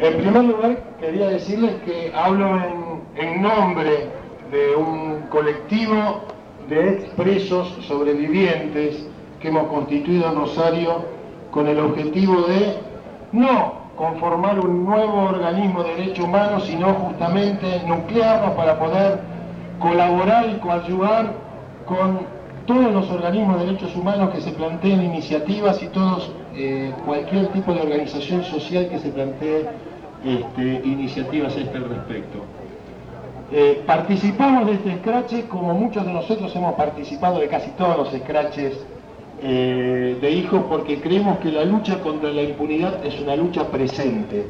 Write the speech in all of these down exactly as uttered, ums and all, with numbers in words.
En primer lugar, quería decirles que hablo en, en nombre de un colectivo de expresos sobrevivientes que hemos constituido en Rosario con el objetivo de no conformar un nuevo organismo de derechos humanos, sino justamente nuclearnos para poder colaborar y coadyuvar con todos los organismos de derechos humanos que se planteen iniciativas y todos, eh, cualquier tipo de organización social que se plantee este, iniciativas a este respecto. Eh, participamos de este escrache como muchos de nosotros hemos participado de casi todos los escraches eh, de hijos, porque creemos que la lucha contra la impunidad es una lucha presente.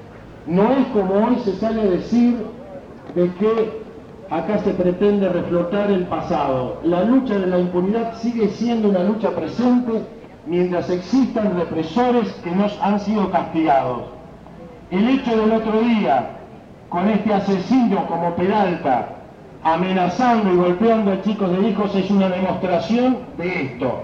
No es como hoy se sale a decir de que acá se pretende reflotar el pasado. La lucha de la impunidad sigue siendo una lucha presente mientras existan represores que no han sido castigados. El hecho del otro día, con este asesino como Peralta, amenazando y golpeando a chicos de hijos, es una demostración de esto.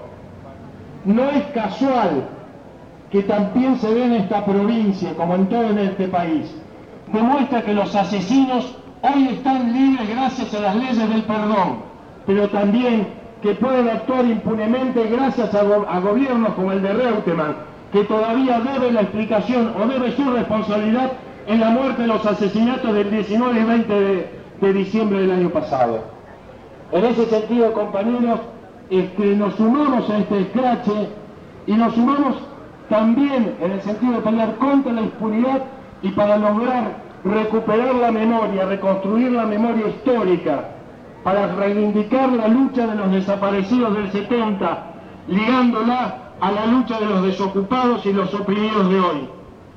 No es casual que también se ve en esta provincia, como en todo en este país. Demuestra que los asesinos hoy están libres gracias a las leyes del perdón, pero también que pueden actuar impunemente gracias a, go a gobiernos como el de Reutemann, que todavía debe la explicación o debe su responsabilidad en la muerte de los asesinatos del diecinueve y veinte de, de diciembre del año pasado. En ese sentido, compañeros, este, nos sumamos a este escrache y nos sumamos también en el sentido de pelear contra la impunidad y para lograr recuperar la memoria, reconstruir la memoria histórica, para reivindicar la lucha de los desaparecidos del setenta, ligándola a la lucha de los desocupados y los oprimidos de hoy.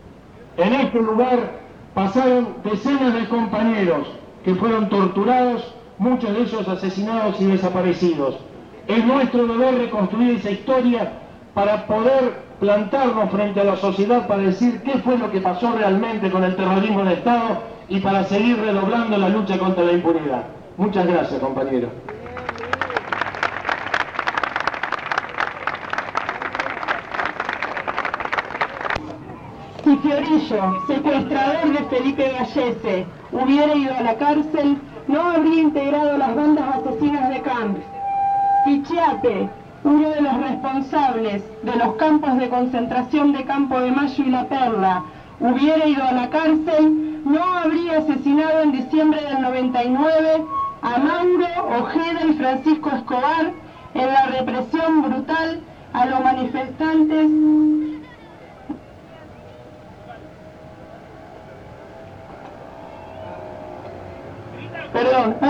En este lugar pasaron decenas de compañeros que fueron torturados, muchos de ellos asesinados y desaparecidos. Es nuestro deber reconstruir esa historia para poder plantarnos frente a la sociedad para decir qué fue lo que pasó realmente con el terrorismo de Estado y para seguir redoblando la lucha contra la impunidad. Muchas gracias, compañeros. Si Fiorillo, secuestrador de Felipe Gallese, hubiera ido a la cárcel, no habría integrado las bandas asesinas de Camps. Si Chiappe, uno de los responsables de los campos de concentración de Campo de Mayo y La Perla, hubiera ido a la cárcel, no habría asesinado en diciembre del noventa y nueve a Mauro, Ojeda y Francisco Escobar en la represión brutal a los manifestantes perdón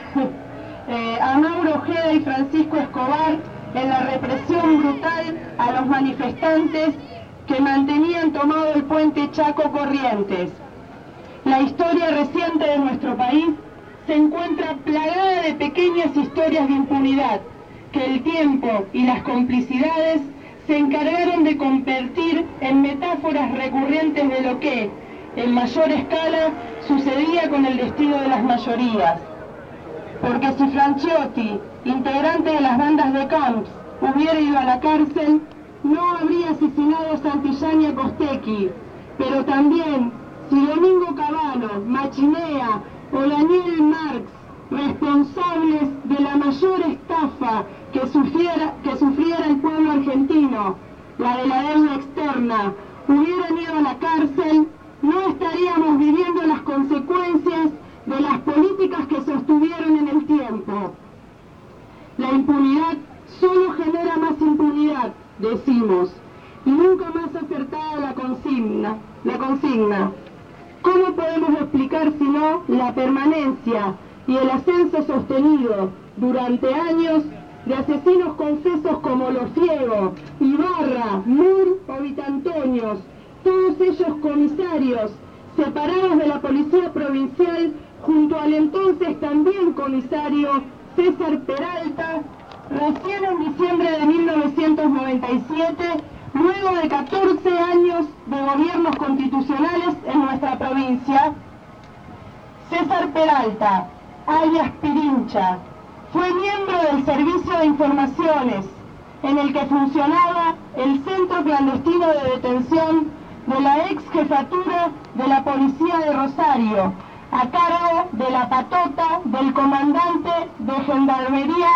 eh, a Mauro, Ojeda y Francisco Escobar en la represión brutal a los manifestantes que mantenían tomado el puente Chaco Corrientes. La historia reciente de nuestro país se encuentra plagada de pequeñas historias de impunidad que el tiempo y las complicidades se encargaron de convertir en metáforas recurrentes de lo que, en mayor escala, sucedía con el destino de las mayorías. Porque si Franciotti, integrante de las bandas de Camps, hubiera ido a la cárcel, no habría asesinado a Santillán y a Costecchi, pero también si Domingo Cavallo, Machinea o Daniel Marx, responsables de la mayor estafa que sufriera, que sufriera el pueblo argentino, la de la deuda externa, hubieran ido a la cárcel, no estaríamos viviendo las consecuencias de las políticas que sostuvieron en el tiempo. La impunidad solo genera más impunidad, decimos, y nunca más acertada la consigna. La consigna. ¿Cómo podemos explicar sino la permanencia y el ascenso sostenido durante años de asesinos confesos como Lofiego, Ibarra, Moore o Vitantoños, todos ellos comisarios separados de la policía provincial junto al entonces también comisario César Peralta, recién en diciembre de mil novecientos noventa y siete, luego de catorce años de gobiernos constitucionales en nuestra provincia? César Peralta, alias Pirincha, fue miembro del Servicio de Informaciones, en el que funcionaba el Centro Clandestino de Detención de la ex jefatura de la Policía de Rosario, a cargo de la patota del comandante de Gendarmería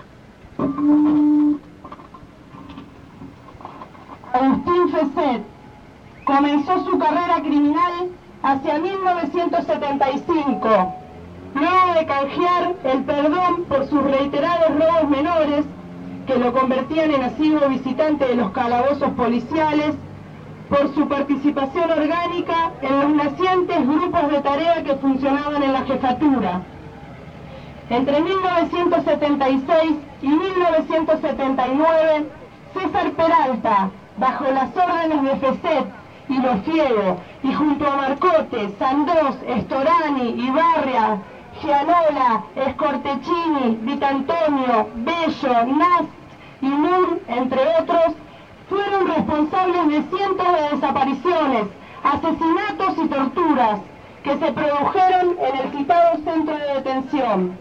Agustín Feset. Comenzó su carrera criminal hacia mil novecientos setenta y cinco, luego de canjear el perdón por sus reiterados robos menores, que lo convertían en asiduo visitante de los calabozos policiales, por su participación orgánica en los nacientes grupos de tarea que funcionaban en la jefatura. Entre mil novecientos setenta y seis y mil novecientos setenta y nueve, César Peralta, bajo las órdenes de Feset y Lofiego, y junto a Marcote, Sandós, Estorani, Ibarria, Gianola, Escortecini, Vitantonio, Bello, Nast y Nur, entre otros, fueron responsables de cientos de desapariciones, asesinatos y torturas que se produjeron en el citado centro de detención.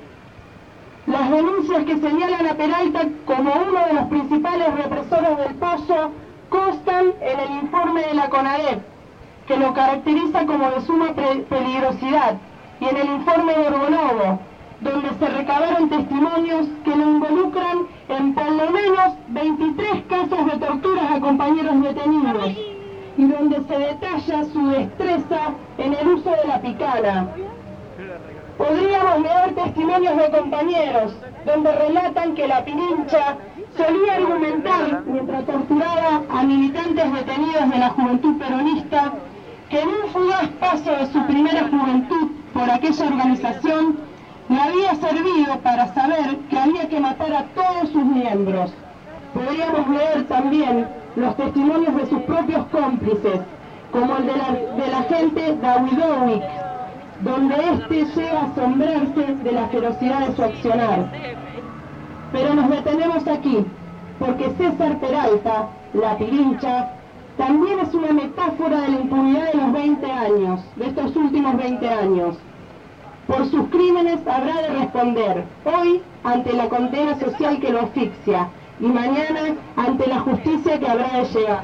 Las denuncias que señalan a Peralta como uno de los principales represores del Pozo constan en el informe de la CONADEP, que lo caracteriza como de suma peligrosidad, y en el informe de Orgonovo, donde se recabaron testimonios que lo involucran en por lo menos veintitrés casos de torturas a compañeros detenidos, y donde se detalla su destreza en el uso de la picana. Podríamos leer testimonios de compañeros, donde relatan que la Pirincha solía argumentar, mientras torturaba a militantes detenidos de la Juventud Peronista, que en un fugaz paso de su primera juventud por aquella organización le había servido para saber que había que matar a todos sus miembros. Podríamos leer también los testimonios de sus propios cómplices, como el de la, del agente Dawidovic, donde éste llega a asombrarse de la ferocidad de su accionar. Pero nos detenemos aquí, porque César Peralta, la Pirincha, también es una metáfora de la impunidad de los veinte años, de estos últimos veinte años. Por sus crímenes habrá de responder, hoy ante la condena social que lo asfixia, y mañana ante la justicia que habrá de llegar.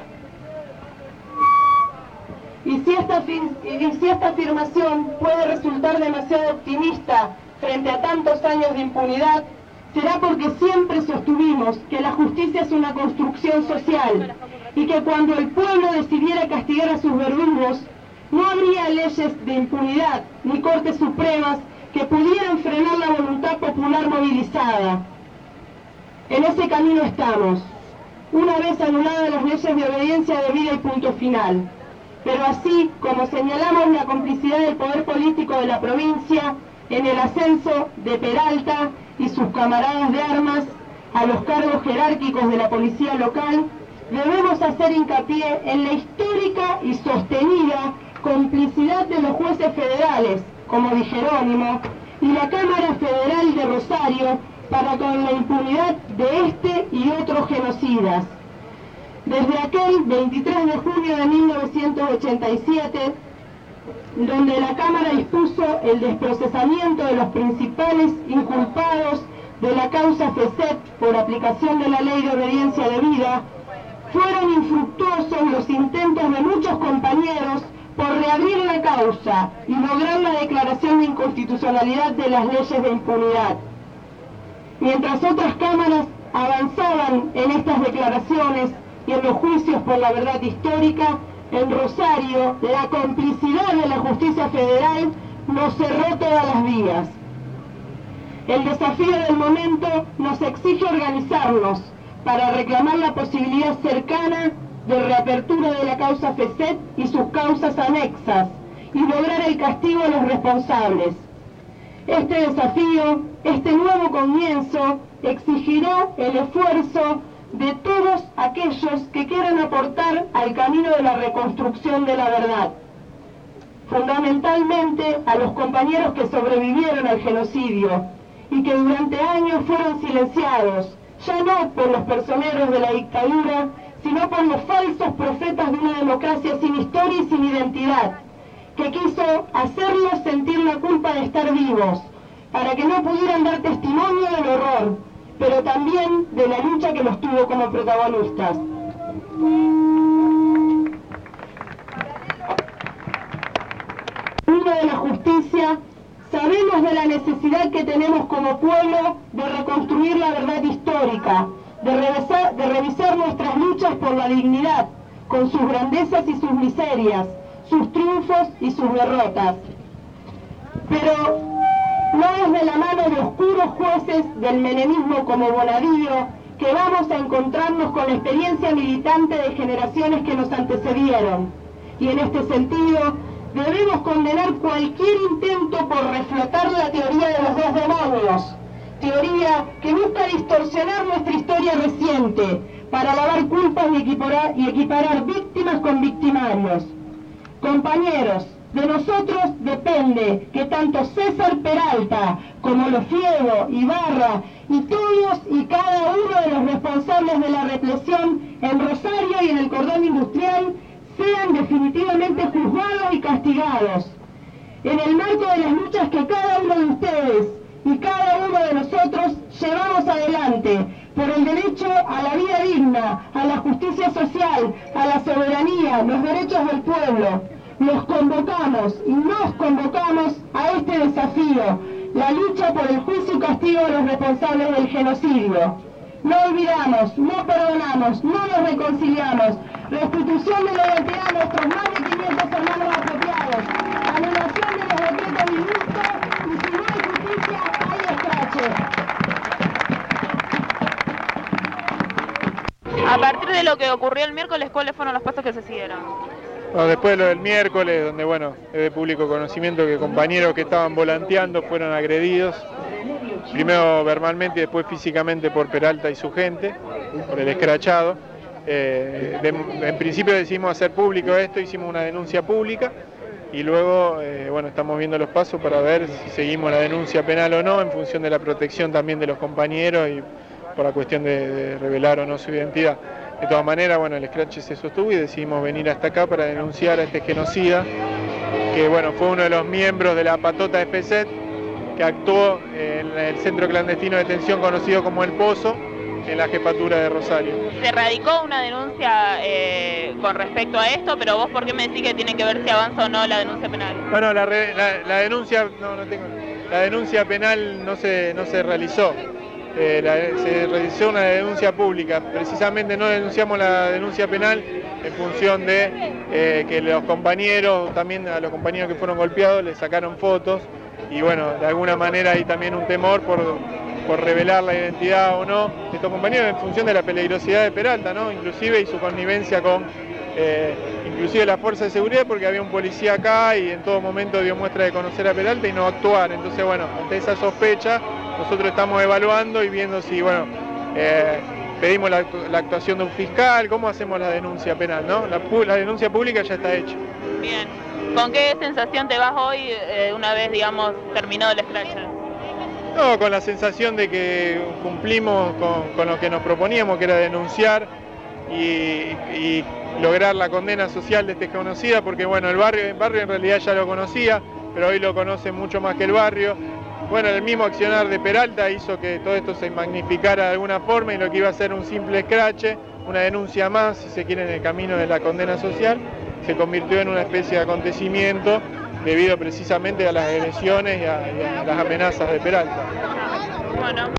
Y si esta, y si esta afirmación puede resultar demasiado optimista frente a tantos años de impunidad, será porque siempre sostuvimos que la justicia es una construcción social y que cuando el pueblo decidiera castigar a sus verdugos, no habría leyes de impunidad ni cortes supremas que pudieran frenar la voluntad popular movilizada. En ese camino estamos, una vez anuladas las leyes de obediencia debida y punto final. Pero así como señalamos la complicidad del poder político de la provincia en el ascenso de Peralta y sus camaradas de armas a los cargos jerárquicos de la policía local, debemos hacer hincapié en la histórica y sostenida complicidad de los jueces federales, como Di Jerónimo, y la Cámara Federal de Rosario para con la impunidad de este y otros genocidas. Desde aquel veintitrés de junio de mil novecientos ochenta y siete, donde la Cámara dispuso el desprocesamiento de los principales inculpados de la causa Feset por aplicación de la Ley de Obediencia Debida, fueron infructuosos los intentos de muchos compañeros por reabrir la causa y lograr la declaración de inconstitucionalidad de las leyes de impunidad. Mientras otras cámaras avanzaban en estas declaraciones y en los juicios por la verdad histórica, en Rosario la complicidad de la justicia federal nos cerró todas las vías. El desafío del momento nos exige organizarnos para reclamar la posibilidad cercana de reapertura de la causa Feset y sus causas anexas y lograr el castigo a los responsables. Este desafío, este nuevo comienzo, exigirá el esfuerzo de todos aquellos que quieran aportar al camino de la reconstrucción de la verdad. Fundamentalmente a los compañeros que sobrevivieron al genocidio y que durante años fueron silenciados, ya no por los personeros de la dictadura, sino por los falsos profetas de una democracia sin historia y sin identidad, que quiso hacerlos sentir la culpa de estar vivos, para que no pudieran dar testimonio del horror, pero también de la lucha que los tuvo como protagonistas. camino de la justicia, sabemos de la necesidad que tenemos como pueblo de reconstruir la verdad histórica, de revisar, de revisar nuestras luchas por la dignidad, con sus grandezas y sus miserias, sus triunfos y sus derrotas. Pero no es de la mano de oscuros jueces del menemismo como Bonadío que vamos a encontrarnos con la experiencia militante de generaciones que nos antecedieron. Y en este sentido, debemos condenar cualquier intento por reflotar la teoría de los dos demonios, teoría que busca distorsionar nuestra historia reciente para lavar culpas y equiparar, y equiparar víctimas con victimarios. Compañeros, de nosotros depende que tanto César Peralta como Lofiego, Ibarra y todos y cada uno de los responsables de la represión en Rosario y en el cordón industrial sean definitivamente juzgados y castigados. En el marco de las luchas que cada uno de ustedes y cada uno de nosotros llevamos adelante por el derecho a la vida digna, a la justicia social, a la soberanía, los derechos del pueblo, los convocamos y nos convocamos a este desafío, la lucha por el juicio y castigo de los responsables del genocidio. No olvidamos, no perdonamos, no nos reconciliamos. Restitución de la identidad de nuestros más de quinientos hermanos apropiados. Anulación de los decretos injustos y si no hay justicia, hay escrache. A partir de lo que ocurrió el miércoles, ¿cuáles fueron los pasos que se siguieron? Bueno, después de lo del miércoles, donde bueno, es de público conocimiento que compañeros que estaban volanteando fueron agredidos, primero verbalmente y después físicamente por Peralta y su gente, por el escrachado. Eh, de, en principio decidimos hacer público esto, hicimos una denuncia pública y luego eh, bueno, estamos viendo los pasos para ver si seguimos la denuncia penal o no, en función de la protección también de los compañeros y por la cuestión de, de revelar o no su identidad. De todas maneras, bueno, el escrache se sostuvo y decidimos venir hasta acá para denunciar a este genocida, que bueno, fue uno de los miembros de la patota de F S E T, que actuó en el centro clandestino de detención conocido como El Pozo, en la jefatura de Rosario. Se radicó una denuncia eh, con respecto a esto, pero vos, ¿por qué me decís que tiene que ver si avanza o no la denuncia penal? No, no, la, la, la denuncia, no, no tengo, la denuncia penal no se, no se realizó. Eh, la, se realizó una denuncia pública. Precisamente no denunciamos la denuncia penal en función de eh, que los compañeros, también a los compañeros que fueron golpeados, les sacaron fotos y bueno, de alguna manera hay también un temor por, por revelar la identidad o no de estos compañeros en función de la peligrosidad de Peralta, ¿no? Inclusive y su connivencia con eh, inclusive la fuerza de seguridad, porque había un policía acá y en todo momento dio muestra de conocer a Peralta y no actuar. Entonces bueno, ante esa sospecha nosotros estamos evaluando y viendo si, bueno, eh, pedimos la, la actuación de un fiscal, cómo hacemos la denuncia penal, ¿no? La, la denuncia pública ya está hecha. Bien. ¿Con qué sensación te vas hoy, eh, una vez, digamos, terminado el escrache? No, con la sensación de que cumplimos con, con lo que nos proponíamos, que era denunciar y, y lograr la condena social de este genocida, porque bueno, el barrio, el barrio en realidad ya lo conocía, pero hoy lo conoce mucho más que el barrio. Bueno, el mismo accionar de Peralta hizo que todo esto se magnificara de alguna forma y lo que iba a ser un simple escrache, una denuncia más, si se quiere, en el camino de la condena social, se convirtió en una especie de acontecimiento debido precisamente a las agresiones y a, y a las amenazas de Peralta. Bueno.